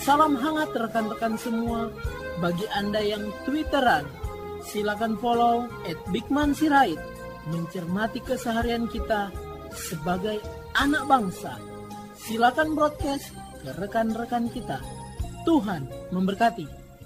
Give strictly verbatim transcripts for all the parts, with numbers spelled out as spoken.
Salam hangat rekan-rekan semua. Bagi Anda yang Twitteran, silakan follow at bigman sirait. Mencermati keseharian kita sebagai anak bangsa. Silakan broadcast ke rekan-rekan kita. Tuhan memberkati.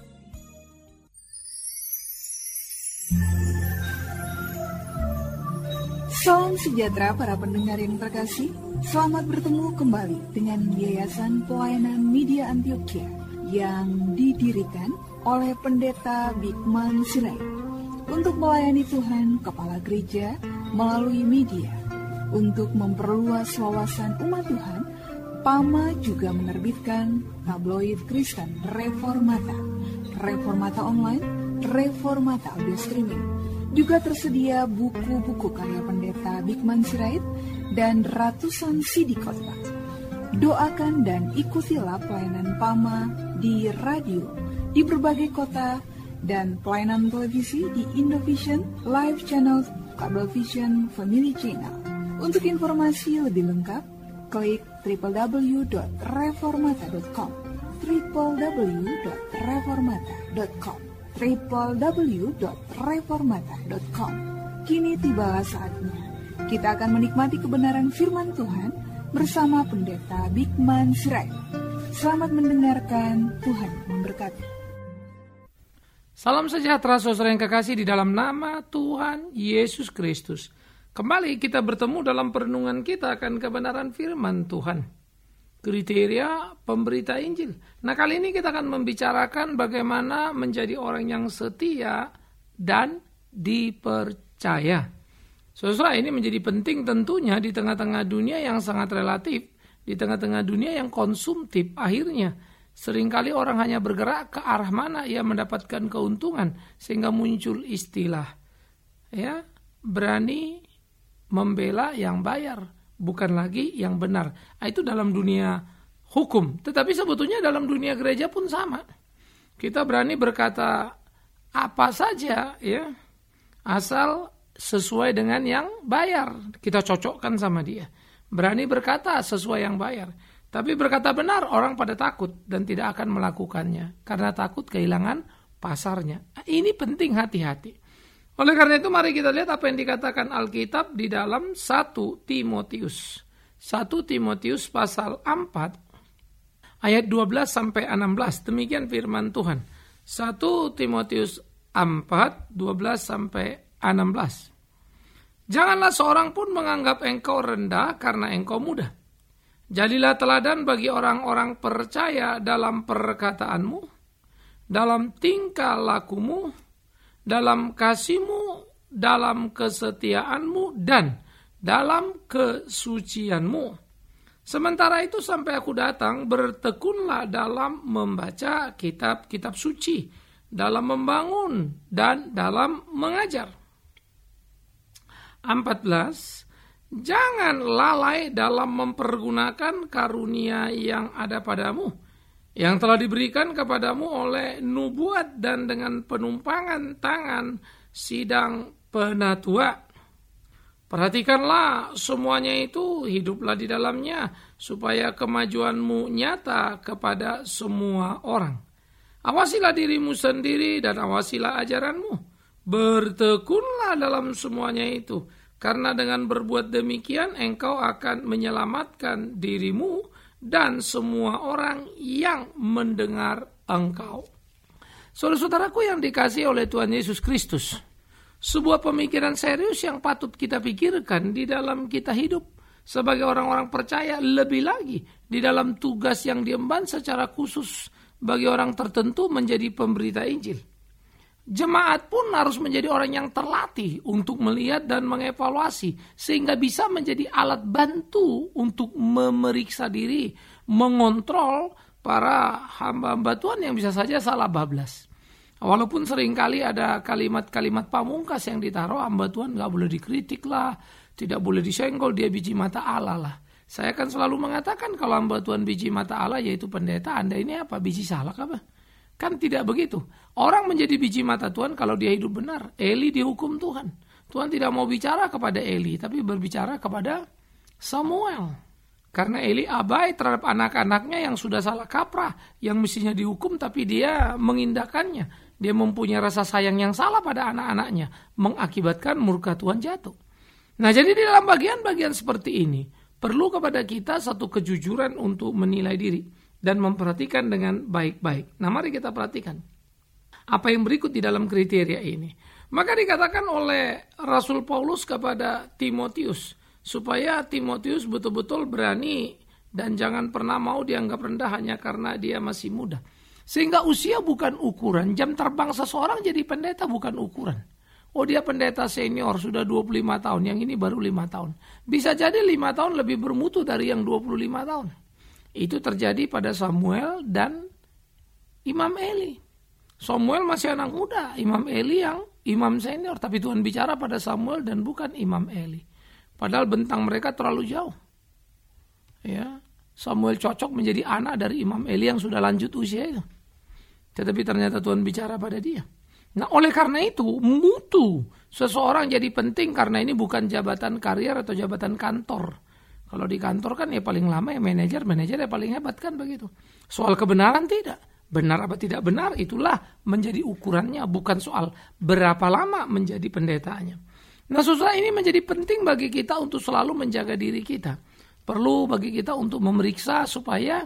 Salam sejahtera para pendengar yang terkasih. Selamat bertemu kembali dengan Yayasan Pelayanan Media Antioquia yang didirikan oleh Pendeta Bigman Sirait untuk melayani Tuhan Kepala Gereja melalui media. Untuk memperluas wawasan umat Tuhan, P A M A juga menerbitkan tabloid Kristen Reformata, Reformata Online, Reformata Audio Streaming. Juga tersedia buku-buku karya Pendeta Bigman Sirait dan ratusan C D khotbah. Doakan dan ikutilah pelayanan P A M A di radio, di berbagai kota, dan pelayanan televisi di Indovision, Live Channel, Cablevision, Family Channel. Untuk informasi lebih lengkap, klik w w w dot reformata dot com, w w w dot reformata dot com, w w w dot reformata dot com. Kini tibalah saatnya kita akan menikmati kebenaran firman Tuhan bersama Pendeta Bigman Sirait. Selamat mendengarkan, Tuhan memberkati. Salam sejahtera saudara yang kekasih di dalam nama Tuhan Yesus Kristus. Kembali kita bertemu dalam perenungan kita akan kebenaran firman Tuhan. Kriteria pemberita Injil. Nah, kali ini kita akan membicarakan bagaimana menjadi orang yang setia dan dipercaya. Saudara, ini menjadi penting tentunya di tengah-tengah dunia yang sangat relatif, di tengah-tengah dunia yang konsumtif. Akhirnya, seringkali orang hanya bergerak ke arah mana ia mendapatkan keuntungan, sehingga muncul istilah, ya, berani membela yang bayar, bukan lagi yang benar. Nah, itu dalam dunia hukum. Tetapi sebetulnya dalam dunia gereja pun sama. Kita berani berkata apa saja, ya, asal sesuai dengan yang bayar. Kita cocokkan sama dia. Berani berkata sesuai yang bayar. Tapi berkata benar, orang pada takut dan tidak akan melakukannya. Karena takut kehilangan pasarnya. Nah, ini penting hati-hati. Oleh karena itu mari kita lihat apa yang dikatakan Alkitab di dalam satu Timotius. satu Timotius pasal empat ayat dua belas sampai enam belas. Demikian firman Tuhan. satu Timotius empat dua belas sampai enam belas. Janganlah seorang pun menganggap engkau rendah karena engkau muda. Jadilah teladan bagi orang-orang percaya dalam perkataanmu, dalam tingkah lakumu, dalam kasihmu, dalam kesetiaanmu, dan dalam kesucianmu. Sementara itu sampai aku datang, bertekunlah dalam membaca kitab-kitab suci, dalam membangun, dan dalam mengajar. empat belas. Jangan lalai dalam mempergunakan karunia yang ada padamu, yang telah diberikan kepadamu oleh nubuat dan dengan penumpangan tangan sidang penatua. Perhatikanlah semuanya itu, hiduplah di dalamnya, supaya kemajuanmu nyata kepada semua orang. Awasilah dirimu sendiri dan awasilah ajaranmu. Bertekunlah dalam semuanya itu, karena dengan berbuat demikian engkau akan menyelamatkan dirimu dan semua orang yang mendengar engkau. Saudara-saudaraku yang dikasihi oleh Tuhan Yesus Kristus, sebuah pemikiran serius yang patut kita pikirkan di dalam kita hidup sebagai orang-orang percaya, lebih lagi di dalam tugas yang diemban secara khusus bagi orang tertentu menjadi pemberita Injil. Jemaat pun harus menjadi orang yang terlatih untuk melihat dan mengevaluasi sehingga bisa menjadi alat bantu untuk memeriksa diri, mengontrol para hamba-hamba Tuhan yang bisa saja salah bablas. Walaupun seringkali ada kalimat-kalimat pamungkas yang ditaruh, hamba Tuhan gak boleh dikritik lah, tidak boleh disenggol, dia biji mata Allah lah. Saya kan selalu mengatakan kalau hamba Tuhan biji mata Allah yaitu pendeta, Anda ini apa? Biji salak apa? Kan tidak begitu. Orang menjadi biji mata Tuhan kalau dia hidup benar. Eli dihukum Tuhan. Tuhan tidak mau bicara kepada Eli, tapi berbicara kepada Samuel. Karena Eli abai terhadap anak-anaknya yang sudah salah kaprah, yang mestinya dihukum tapi dia mengindahkannya. Dia mempunyai rasa sayang yang salah pada anak-anaknya, mengakibatkan murka Tuhan jatuh. Nah, jadi di dalam bagian-bagian seperti ini, perlu kepada kita satu kejujuran untuk menilai diri dan memperhatikan dengan baik-baik. Nah, mari kita perhatikan apa yang berikut di dalam kriteria ini. Maka dikatakan oleh Rasul Paulus kepada Timotius, supaya Timotius betul-betul berani dan jangan pernah mau dianggap rendah hanya karena dia masih muda. Sehingga usia bukan ukuran, jam terbang seseorang jadi pendeta bukan ukuran. Oh, dia pendeta senior sudah dua puluh lima tahun, yang ini baru lima tahun. Bisa jadi lima tahun lebih bermutu dari yang dua puluh lima tahun. Itu terjadi pada Samuel dan Imam Eli. Samuel masih anak muda, Imam Eli yang imam senior. Tapi Tuhan bicara pada Samuel dan bukan Imam Eli. Padahal bentang mereka terlalu jauh. Ya, Samuel cocok menjadi anak dari Imam Eli yang sudah lanjut usia itu. Tetapi ternyata Tuhan bicara pada dia. Nah, oleh karena itu, mutu seseorang jadi penting karena ini bukan jabatan karier atau jabatan kantor. Kalau di kantor kan ya paling lama ya manajer, manajer ya paling hebat kan begitu. Soal kebenaran tidak. Benar apa tidak benar itulah menjadi ukurannya, bukan soal berapa lama menjadi pendetanya. Nah, saudara, ini menjadi penting bagi kita untuk selalu menjaga diri kita. Perlu bagi kita untuk memeriksa supaya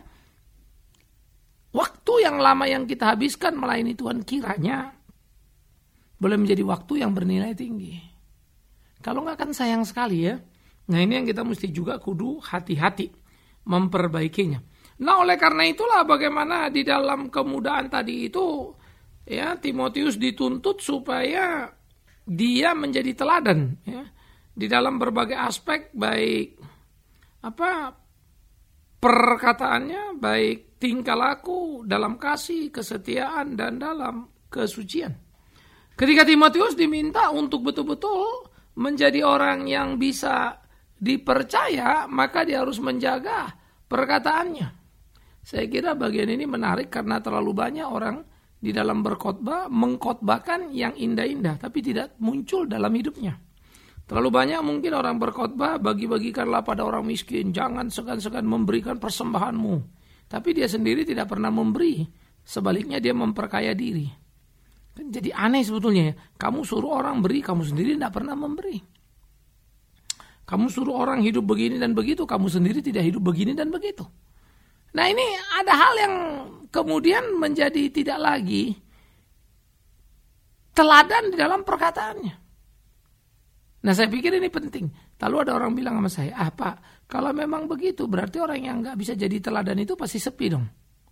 waktu yang lama yang kita habiskan melayani Tuhan kiranya boleh menjadi waktu yang bernilai tinggi. Kalau enggak kan sayang sekali ya. Nah, ini yang kita mesti juga kudu hati-hati memperbaikinya. Nah, oleh karena itulah bagaimana di dalam kemudaan tadi itu ya Timotius dituntut supaya dia menjadi teladan ya di dalam berbagai aspek, baik apa perkataannya, baik tingkah laku, dalam kasih, kesetiaan dan dalam kesucian. Ketika Timotius diminta untuk betul-betul menjadi orang yang bisa dipercaya, maka dia harus menjaga perkataannya. Saya kira bagian ini menarik karena terlalu banyak orang di dalam berkhotbah mengkhotbahkan yang indah-indah tapi tidak muncul dalam hidupnya. Terlalu banyak mungkin orang berkhotbah bagi-bagikanlah pada orang miskin, jangan segan-segan memberikan persembahanmu. Tapi dia sendiri tidak pernah memberi, sebaliknya dia memperkaya diri. Jadi aneh sebetulnya ya, kamu suruh orang beri, kamu sendiri tidak pernah memberi. Kamu suruh orang hidup begini dan begitu, kamu sendiri tidak hidup begini dan begitu. Nah, ini ada hal yang kemudian menjadi tidak lagi teladan di dalam perkataannya. Nah, saya pikir ini penting. Lalu ada orang bilang sama saya, ah Pak, kalau memang begitu berarti orang yang gak bisa jadi teladan itu pasti sepi dong.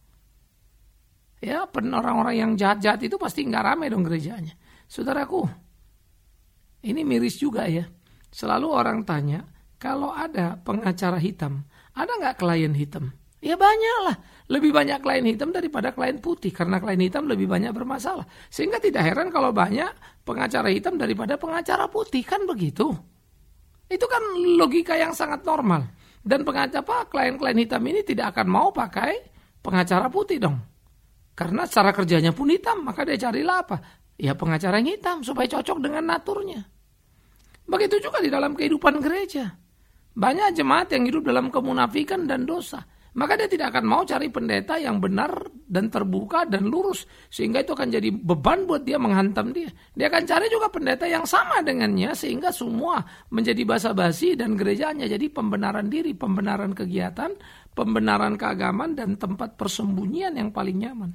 Ya, orang-orang yang jahat-jahat itu pasti gak ramai dong gerejanya. Saudaraku, ini miris juga ya. Selalu orang tanya, kalau ada pengacara hitam, ada gak klien hitam? Ya banyak lah, lebih banyak klien hitam daripada klien putih karena klien hitam lebih banyak bermasalah. Sehingga tidak heran kalau banyak pengacara hitam daripada pengacara putih, kan begitu. Itu kan logika yang sangat normal. Dan pengacara apa, klien-klien hitam ini tidak akan mau pakai pengacara putih dong. Karena cara kerjanya pun hitam, maka dia carilah apa? Ya pengacara yang hitam supaya cocok dengan naturnya. Begitu juga di dalam kehidupan gereja. Banyak jemaat yang hidup dalam kemunafikan dan dosa. Maka dia tidak akan mau cari pendeta yang benar dan terbuka dan lurus. Sehingga itu akan jadi beban buat dia menghantam dia. Dia akan cari juga pendeta yang sama dengannya. Sehingga semua menjadi basa-basi dan gerejanya jadi pembenaran diri, pembenaran kegiatan, pembenaran keagamaan dan tempat persembunyian yang paling nyaman.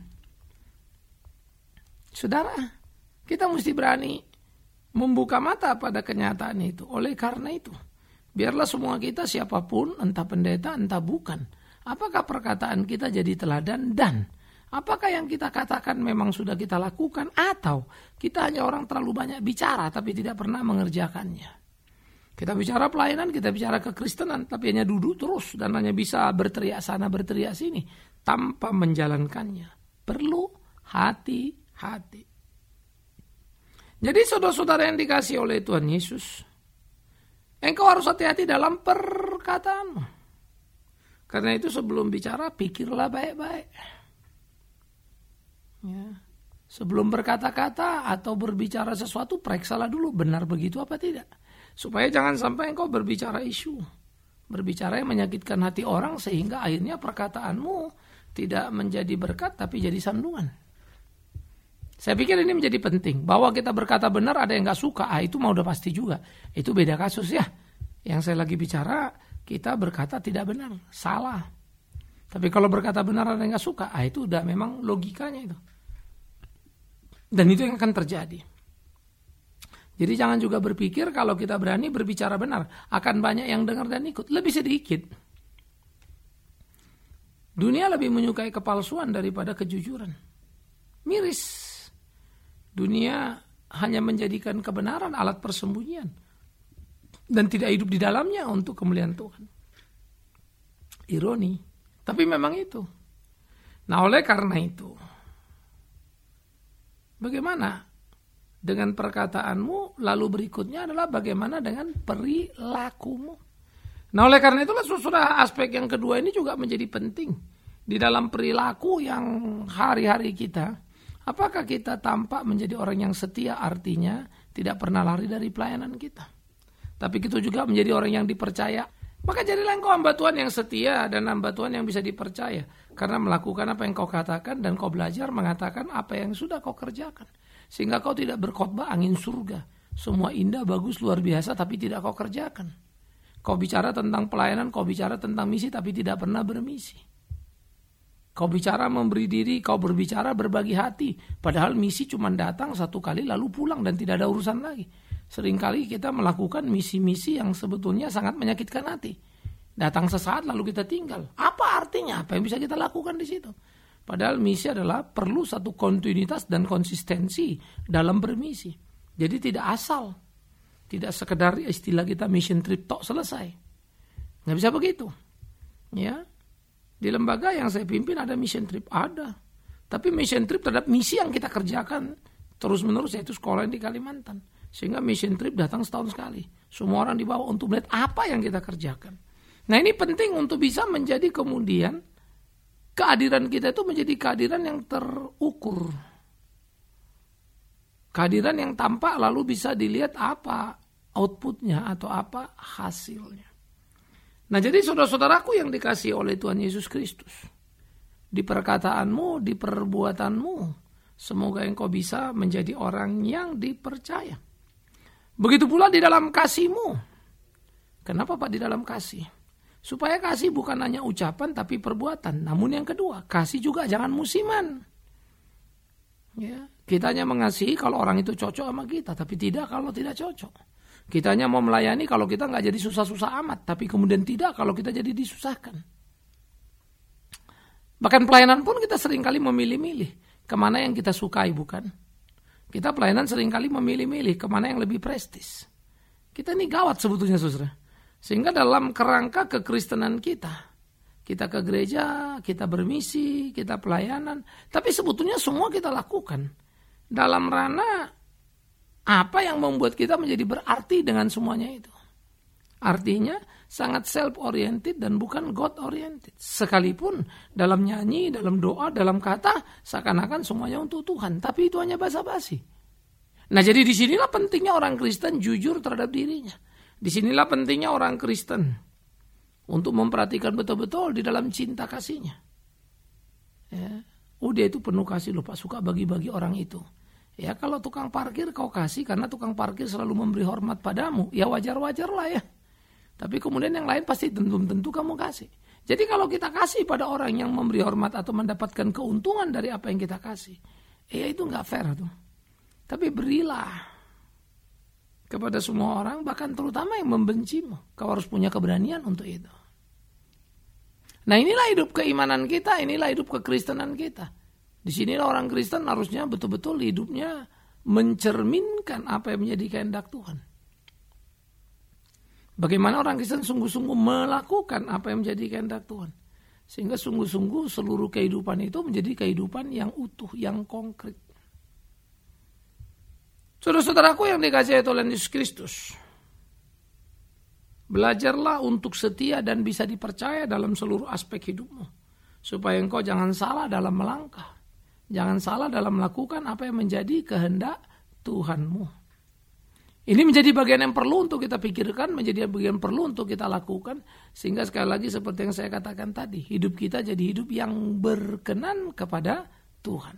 Saudara, kita mesti berani membuka mata pada kenyataan itu. Oleh karena itu, biarlah semua kita siapapun, entah pendeta, entah bukan. Apakah perkataan kita jadi teladan dan apakah yang kita katakan memang sudah kita lakukan atau kita hanya orang terlalu banyak bicara tapi tidak pernah mengerjakannya. Kita bicara pelayanan, kita bicara kekristenan tapi hanya duduk terus dan hanya bisa berteriak sana berteriak sini tanpa menjalankannya. Perlu hati-hati. Jadi saudara-saudara yang dikasihi oleh Tuhan Yesus, engkau harus hati-hati dalam perkataanmu. Karena itu sebelum bicara, pikirlah baik-baik. Ya. Sebelum berkata-kata atau berbicara sesuatu, periksalah dulu benar begitu apa tidak. Supaya jangan sampai engkau berbicara isu. Berbicara yang menyakitkan hati orang sehingga akhirnya perkataanmu tidak menjadi berkat tapi jadi sandungan. Saya pikir ini menjadi penting. Bahwa kita berkata benar ada yang gak suka, ah itu mah udah pasti juga. Itu beda kasus ya. Yang saya lagi bicara, kita berkata tidak benar, salah. Tapi kalau berkata benar ada yang gak suka, ah itu udah memang logikanya itu. Dan itu yang akan terjadi. Jadi jangan juga berpikir kalau kita berani berbicara benar, akan banyak yang dengar dan ikut. Lebih sedikit. Dunia lebih menyukai kepalsuan daripada kejujuran. Miris. Dunia hanya menjadikan kebenaran alat persembunyian. Dan tidak hidup di dalamnya untuk kemuliaan Tuhan. Ironi. Tapi memang itu. Nah oleh karena itu. Bagaimana dengan perkataanmu, lalu berikutnya adalah bagaimana dengan perilakumu. Nah oleh karena itulah sudah aspek yang kedua ini juga menjadi penting. Di dalam perilaku yang hari-hari kita, apakah kita tampak menjadi orang yang setia, artinya tidak pernah lari dari pelayanan kita. Tapi kita juga menjadi orang yang dipercaya. Maka jadilah engkau hamba Tuhan yang setia dan hamba Tuhan yang bisa dipercaya. Karena melakukan apa yang kau katakan dan kau belajar mengatakan apa yang sudah kau kerjakan. Sehingga kau tidak berkhotbah angin surga. Semua indah, bagus, luar biasa tapi tidak kau kerjakan. Kau bicara tentang pelayanan, kau bicara tentang misi tapi tidak pernah bermisi. Kau bicara memberi diri, kau berbicara berbagi hati. Padahal misi cuma datang satu kali lalu pulang dan tidak ada urusan lagi. Seringkali kita melakukan misi-misi yang sebetulnya sangat menyakitkan hati. Datang sesaat lalu kita tinggal. Apa artinya? Apa yang bisa kita lakukan di situ? Padahal misi adalah perlu satu kontinuitas dan konsistensi dalam bermisi. Jadi tidak asal. Tidak sekedar istilah kita mission trip tok selesai. Nggak bisa begitu. Ya. Di lembaga yang saya pimpin ada mission trip. Ada. Tapi mission trip terhadap misi yang kita kerjakan terus-menerus yaitu sekolah di Kalimantan. Sehingga mission trip datang setahun sekali. Semua orang dibawa untuk melihat apa yang kita kerjakan. Nah ini penting untuk bisa menjadi kemudian kehadiran kita itu menjadi kehadiran yang terukur. Kehadiran yang tampak lalu bisa dilihat apa outputnya atau apa hasilnya. Nah jadi saudara-saudaraku yang dikasihi oleh Tuhan Yesus Kristus. Di perkataanmu, di perbuatanmu. Semoga engkau bisa menjadi orang yang dipercaya. Begitu pula di dalam kasihmu. Kenapa Pak di dalam kasih? Supaya kasih bukan hanya ucapan tapi perbuatan. Namun yang kedua, kasih juga jangan musiman. Ya, kita hanya mengasihi kalau orang itu cocok sama kita, tapi tidak kalau tidak cocok. Kita hanya mau melayani kalau kita nggak jadi susah-susah amat, tapi kemudian tidak kalau kita jadi disusahkan. Bahkan pelayanan pun kita seringkali memilih-milih kemana yang kita sukai, bukan? Kita pelayanan seringkali memilih-milih kemana yang lebih prestis. Kita ini gawat sebetulnya saudara. Sehingga dalam kerangka kekristenan kita, kita ke gereja, kita bermisi, kita pelayanan. Tapi sebetulnya semua kita lakukan dalam ranah apa yang membuat kita menjadi berarti dengan semuanya itu. Artinya sangat self-oriented dan bukan God-oriented. Sekalipun dalam nyanyi, dalam doa, dalam kata, seakan-akan semuanya untuk Tuhan. Tapi itu hanya basa-basi. Nah jadi disinilah pentingnya orang Kristen jujur terhadap dirinya. Disinilah pentingnya orang Kristen untuk memperhatikan betul-betul di dalam cinta kasihnya. Ya. Oh dia itu penuh kasih loh Pak, suka bagi-bagi orang itu. Ya kalau tukang parkir kau kasih karena tukang parkir selalu memberi hormat padamu. Ya wajar-wajar lah ya. Tapi kemudian yang lain pasti tentu-tentu kamu kasih. Jadi kalau kita kasih pada orang yang memberi hormat atau mendapatkan keuntungan dari apa yang kita kasih, ya itu nggak fair tuh. Tapi berilah kepada semua orang, bahkan terutama yang membencimu. Kau harus punya keberanian untuk itu. Nah inilah hidup keimanan kita, inilah hidup kekristenan kita. Di sinilah orang Kristen harusnya betul-betul hidupnya mencerminkan apa yang menjadi kehendak Tuhan. Bagaimana orang Kristen sungguh-sungguh melakukan apa yang menjadi kehendak Tuhan. Sehingga sungguh-sungguh seluruh kehidupan itu menjadi kehidupan yang utuh, yang konkret. Saudara-saudaraku yang dikasihi oleh Yesus Kristus. Belajarlah untuk setia dan bisa dipercaya dalam seluruh aspek hidupmu. Supaya engkau jangan salah dalam melangkah. Jangan salah dalam melakukan apa yang menjadi kehendak Tuhanmu. Ini menjadi bagian yang perlu untuk kita pikirkan, menjadi bagian perlu untuk kita lakukan. Sehingga sekali lagi seperti yang saya katakan tadi, hidup kita jadi hidup yang berkenan kepada Tuhan.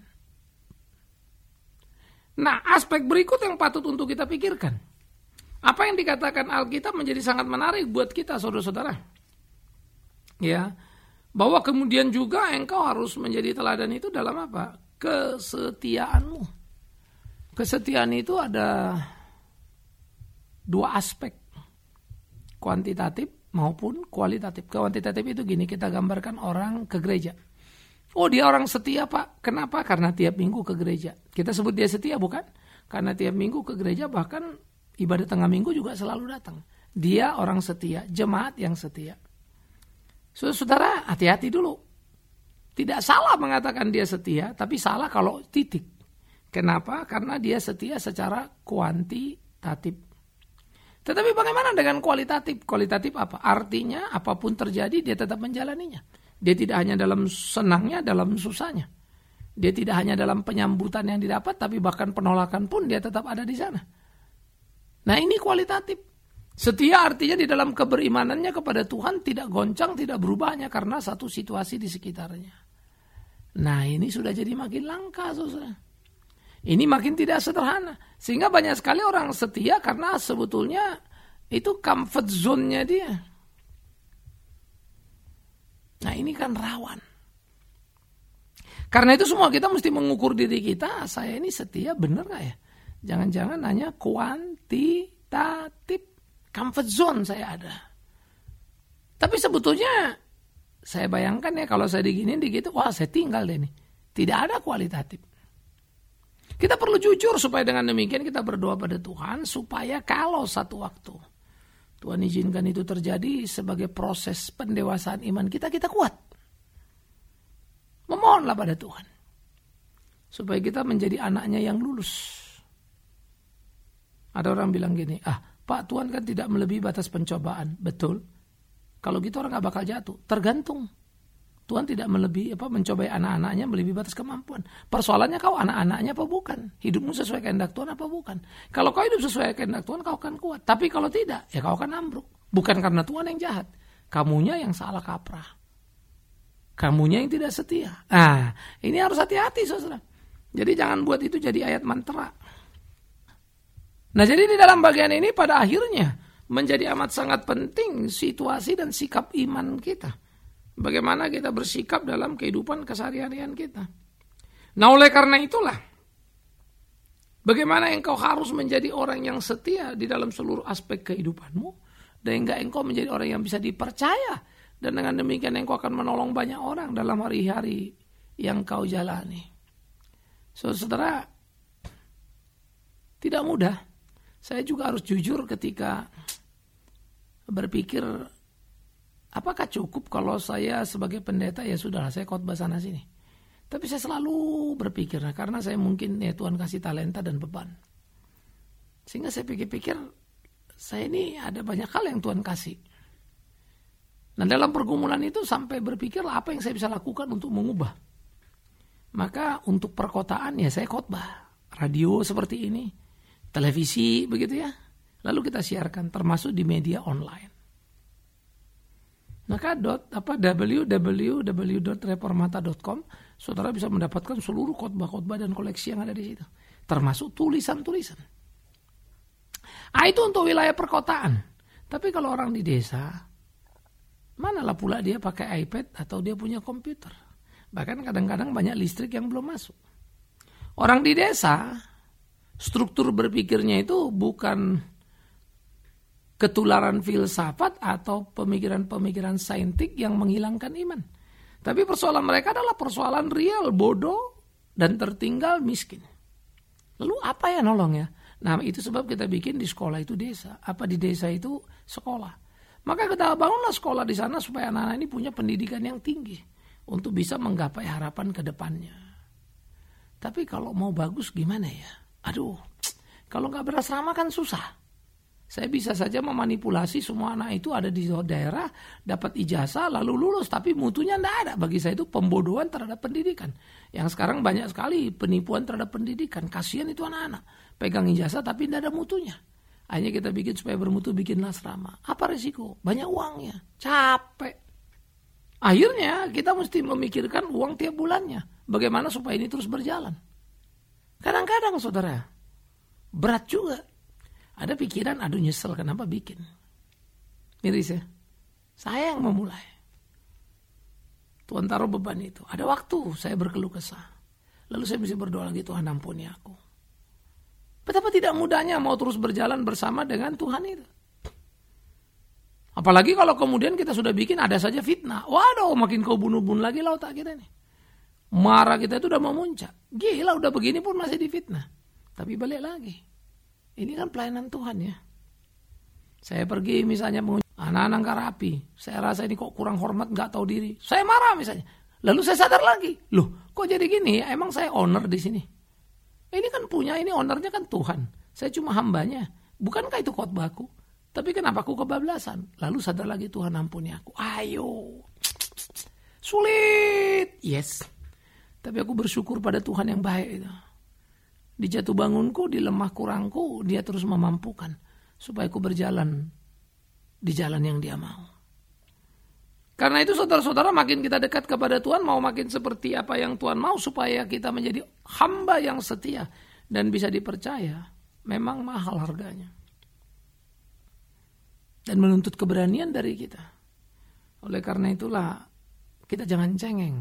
Nah, aspek berikut yang patut untuk kita pikirkan. Apa yang dikatakan Alkitab menjadi sangat menarik buat kita, saudara-saudara. Ya, bahwa kemudian juga engkau harus menjadi teladan itu dalam apa? Kesetiaanmu. Kesetiaan itu ada dua aspek, kuantitatif maupun kualitatif. Kuantitatif itu gini, kita gambarkan orang ke gereja. Oh, dia orang setia, Pak. Kenapa? Karena tiap minggu ke gereja. Kita sebut dia setia, bukan? Karena tiap minggu ke gereja, bahkan ibadah tengah minggu juga selalu datang. Dia orang setia, jemaat yang setia. Saudara, hati-hati dulu. Tidak salah mengatakan dia setia, tapi salah kalau titik. Kenapa? Karena dia setia secara kuantitatif. Tetapi bagaimana dengan kualitatif? Kualitatif apa? Artinya apapun terjadi dia tetap menjalaninya. Dia tidak hanya dalam senangnya, dalam susahnya. Dia tidak hanya dalam penyambutan yang didapat, tapi bahkan penolakan pun dia tetap ada di sana. Nah, ini kualitatif. Setia artinya di dalam keberimanannya kepada Tuhan tidak goncang, tidak berubahnya karena satu situasi di sekitarnya. Nah, ini sudah jadi makin langka, saudara. Ini makin tidak sederhana. Sehingga banyak sekali orang setia karena sebetulnya itu comfort zone-nya dia. Nah, ini kan rawan. Karena itu semua kita mesti mengukur diri kita, saya ini setia benar gak ya? Jangan-jangan hanya kuantitatif, comfort zone saya ada. Tapi sebetulnya saya bayangkan ya kalau saya diginiin digitu, wah saya tinggal deh nih. Tidak ada kualitatif. Kita perlu jujur supaya dengan demikian kita berdoa pada Tuhan supaya kalau satu waktu Tuhan izinkan itu terjadi sebagai proses pendewasaan iman kita, kita kuat. Memohonlah pada Tuhan supaya kita menjadi anaknya yang lulus. Ada orang bilang gini, ah Pak, Tuhan kan tidak melebihi batas pencobaan. Betul. Kalau gitu orang gak bakal jatuh. Tergantung. Tuhan tidak melebihi apa mencobai anak-anaknya melebihi batas kemampuan. Persoalannya kau anak-anaknya apa bukan? Hidupmu sesuai kehendak Tuhan apa bukan? Kalau kau hidup sesuai kehendak Tuhan, kau akan kuat. Tapi kalau tidak, ya kau akan ambruk. Bukan karena Tuhan yang jahat, kamunya yang salah kaprah. Kamunya yang tidak setia. Ah, ini harus hati-hati, saudara. Jadi jangan buat itu jadi ayat mantra. Nah, jadi di dalam bagian ini pada akhirnya menjadi amat sangat penting situasi dan sikap iman kita. Bagaimana kita bersikap dalam kehidupan keseharian kita. Nah, oleh karena itulah, bagaimana engkau harus menjadi orang yang setia di dalam seluruh aspek kehidupanmu, dan hingga engkau menjadi orang yang bisa dipercaya, dan dengan demikian engkau akan menolong banyak orang dalam hari-hari yang kau jalani. Saudara, tidak mudah. Saya juga harus jujur ketika berpikir, apakah cukup kalau saya sebagai pendeta ya sudah saya khotbah sana sini. Tapi saya selalu berpikir, nah, karena saya mungkin ya Tuhan kasih talenta dan beban. Sehingga saya pikir-pikir, saya ini ada banyak hal yang Tuhan kasih. Nah, dalam pergumulan itu sampai berpikir apa yang saya bisa lakukan untuk mengubah. Maka untuk perkotaan ya saya khotbah. Radio seperti ini, televisi begitu ya. Lalu kita siarkan termasuk di media online. Maka dot apa w w w dot reformata dot com saudara bisa mendapatkan seluruh khotbah-khotbah dan koleksi yang ada di situ, termasuk tulisan-tulisan. Ah, itu untuk wilayah perkotaan. Tapi kalau orang di desa, manalah pula dia pakai iPad atau dia punya komputer. Bahkan kadang-kadang banyak listrik yang belum masuk. Orang di desa, struktur berpikirnya itu bukan ketularan filsafat atau pemikiran-pemikiran saintik yang menghilangkan iman. Tapi persoalan mereka adalah persoalan real, bodoh, dan tertinggal miskin. Lalu apa ya nolong ya? Nah, itu sebab kita bikin di sekolah itu desa. Apa di desa itu sekolah. Maka kita bangunlah sekolah di sana supaya anak-anak ini punya pendidikan yang tinggi untuk bisa menggapai harapan ke depannya. Tapi kalau mau bagus gimana ya? Aduh, kalau nggak berasrama kan susah. Saya bisa saja memanipulasi semua anak itu ada di daerah, dapat ijazah, lalu lulus. Tapi mutunya tidak ada. Bagi saya itu pembodohan terhadap pendidikan. Yang sekarang banyak sekali penipuan terhadap pendidikan. Kasihan itu anak-anak. Pegang ijazah tapi tidak ada mutunya. Akhirnya kita bikin supaya bermutu, bikinlah asrama. Apa resiko? Banyak uangnya, capek. Akhirnya kita mesti memikirkan uang tiap bulannya. Bagaimana supaya ini terus berjalan. Kadang-kadang saudara, berat juga. Ada pikiran, aduh nyesel kenapa bikin. Miris ya. Saya yang memulai. Tuhan taruh beban itu. Ada waktu saya berkeluh kesah. Lalu saya mesti berdoa lagi, Tuhan ampuni aku. Betapa tidak mudahnya mau terus berjalan bersama dengan Tuhan itu. Apalagi kalau kemudian kita sudah bikin ada saja fitnah. Waduh, makin kau bunuh-bunuh lagi lah otak kita nih. Marah kita itu udah memuncak. Gila, udah begini pun masih difitnah. Tapi balik lagi. Ini kan pelayanan Tuhan ya. Saya pergi misalnya anak-anak nggak rapi. Saya rasa ini kok kurang hormat, nggak tahu diri. Saya marah misalnya. Lalu saya sadar lagi. Loh, kok jadi gini ya? Emang saya owner di sini. Ini kan punya, ini ownernya kan Tuhan. Saya cuma hambanya. Bukankah itu khotbahku? Tapi kenapa aku kebablasan? Lalu sadar lagi, Tuhan ampuni aku. Ayo. Sulit. Yes. Tapi aku bersyukur pada Tuhan yang baik itu. Di jatuh bangunku, di lemah kurangku, Dia terus memampukan. Supaya aku berjalan di jalan yang Dia mau. Karena itu saudara-saudara, makin kita dekat kepada Tuhan, mau makin seperti apa yang Tuhan mau, supaya kita menjadi hamba yang setia dan bisa dipercaya. Memang mahal harganya. Dan menuntut keberanian dari kita. Oleh karena itulah, kita jangan cengeng.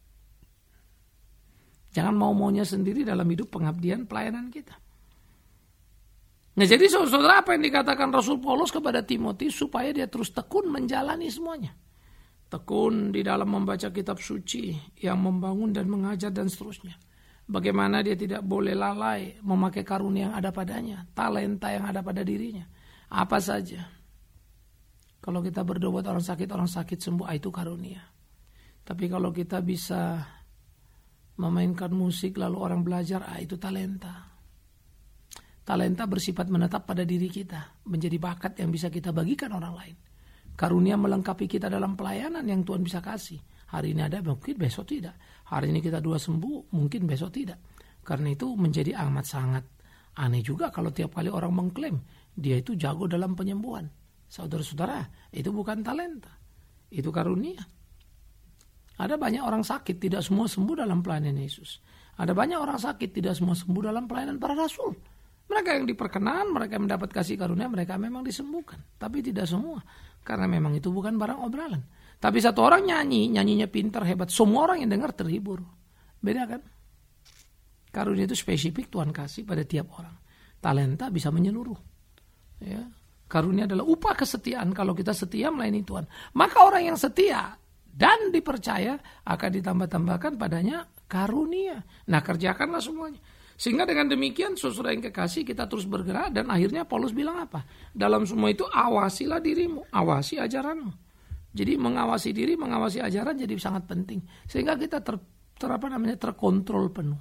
Jangan mau-maunya sendiri dalam hidup pengabdian pelayanan kita. Nah, jadi saudara, apa yang dikatakan Rasul Paulus kepada Timotius, supaya dia terus tekun menjalani semuanya. Tekun di dalam membaca kitab suci yang membangun dan mengajar dan seterusnya. Bagaimana dia tidak boleh lalai memakai karunia yang ada padanya, talenta yang ada pada dirinya. Apa saja. Kalau kita berdoa buat orang sakit, orang sakit sembuh, itu karunia. Tapi kalau kita bisa memainkan musik lalu orang belajar, ah, itu talenta. Talenta bersifat menetap pada diri kita, menjadi bakat yang bisa kita bagikan orang lain. Karunia melengkapi kita dalam pelayanan yang Tuhan bisa kasih. Hari ini ada, mungkin besok tidak. Hari ini kita dua sembuh, mungkin besok tidak. Karena itu menjadi amat sangat aneh juga kalau tiap kali orang mengklaim dia itu jago dalam penyembuhan. Saudara-saudara, itu bukan talenta, itu karunia. Ada banyak orang sakit, tidak semua sembuh dalam pelayanan Yesus. Ada banyak orang sakit, tidak semua sembuh dalam pelayanan para rasul. Mereka yang diperkenan, mereka yang mendapat kasih karunia, mereka memang disembuhkan. Tapi tidak semua, karena memang itu bukan barang obrolan. Tapi satu orang nyanyi, nyanyinya pintar, hebat, semua orang yang dengar terhibur. Beda kan? Karunia itu spesifik Tuhan kasih pada tiap orang. Talenta bisa menyeluruh. Ya. Karunia adalah upah kesetiaan. Kalau kita setia melayani Tuhan, maka orang yang setia dan dipercaya akan ditambah-tambahkan padanya karunia. Nah, kerjakanlah semuanya. Sehingga dengan demikian, saudara yang kekasih, kita terus bergerak. Dan akhirnya Paulus bilang apa? Dalam semua itu awasilah dirimu, awasi ajaranmu. Jadi mengawasi diri, mengawasi ajaran jadi sangat penting. Sehingga kita ter, ter apa namanya terkontrol penuh.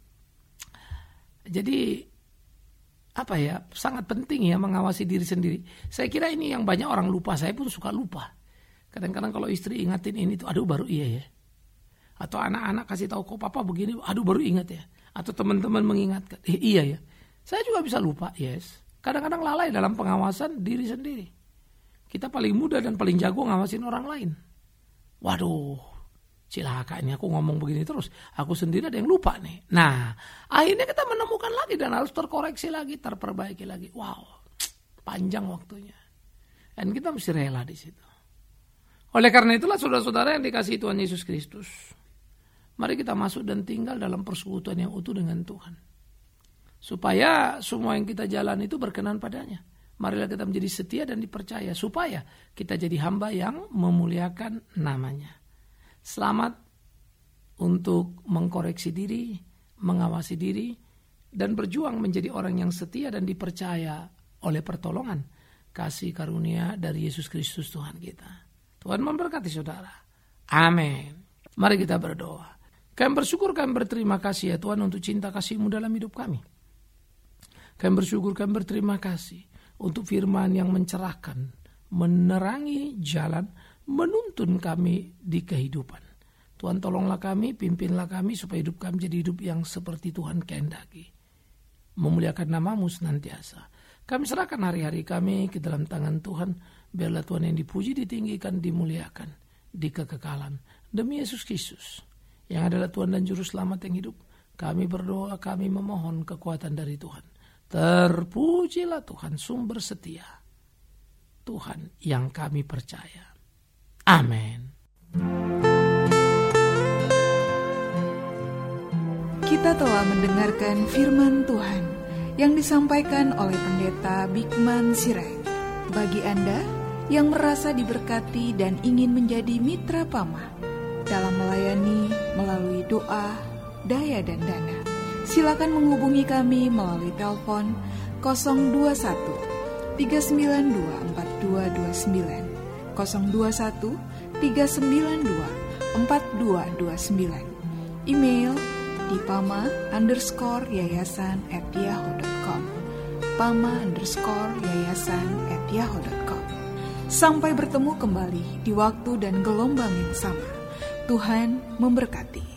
Jadi apa ya, sangat penting ya mengawasi diri sendiri. Saya kira ini yang banyak orang lupa. Saya pun suka lupa. Kadang-kadang kalau istri ingatin ini tuh, aduh baru iya ya. Atau anak-anak kasih tahu kok papa begini, aduh baru ingat ya. Atau teman-teman mengingatkan, eh, iya ya. Saya juga bisa lupa, yes. Kadang-kadang lalai dalam pengawasan diri sendiri. Kita paling muda dan paling jago ngawasin orang lain. Waduh, cilaka ini aku ngomong begini terus. Aku sendiri ada yang lupa nih. Nah, akhirnya kita menemukan lagi dan harus terkoreksi lagi, terperbaiki lagi. Wow, panjang waktunya. Dan kita mesti rela di situ. Oleh karena itulah saudara-saudara yang dikasihi Tuhan Yesus Kristus, mari kita masuk dan tinggal dalam persekutuan yang utuh dengan Tuhan. Supaya semua yang kita jalan itu berkenan padanya. Marilah kita menjadi setia dan dipercaya. Supaya kita jadi hamba yang memuliakan namanya. Selamat untuk mengkoreksi diri, mengawasi diri, dan berjuang menjadi orang yang setia dan dipercaya oleh pertolongan kasih karunia dari Yesus Kristus Tuhan kita. Tuhan memberkati saudara. Amin. Mari kita berdoa. Kami bersyukur, kami berterima kasih ya Tuhan untuk cinta kasih-Mu dalam hidup kami. Kami bersyukur, kami berterima kasih untuk firman yang mencerahkan, menerangi jalan, menuntun kami di kehidupan. Tuhan tolonglah kami, pimpinlah kami supaya hidup kami jadi hidup yang seperti Tuhan kehendaki. Memuliakan nama-Mu senantiasa. Kami serahkan hari-hari kami ke dalam tangan Tuhan. Biarlah Tuhan yang dipuji, ditinggikan, dimuliakan di kekekalan. Demi Yesus Kristus, yang adalah Tuhan dan Juru Selamat yang hidup, kami berdoa, kami memohon kekuatan dari Tuhan. Terpujilah Tuhan, sumber setia, Tuhan yang kami percaya. Amin. Kita telah mendengarkan firman Tuhan yang disampaikan oleh Pendeta Bigman Sirait. Bagi Anda yang merasa diberkati dan ingin menjadi mitra P A M A dalam melayani melalui doa, daya dan dana, silakan menghubungi kami melalui telepon nol dua satu tiga sembilan dua empat dua dua sembilan, nol dua satu tiga sembilan dua empat dua dua sembilan, email di pama underscore yayasan at yahoo dot com, pama underscore yayasan at yahoo dot com. Sampai bertemu kembali di waktu dan gelombang yang sama. Tuhan memberkati.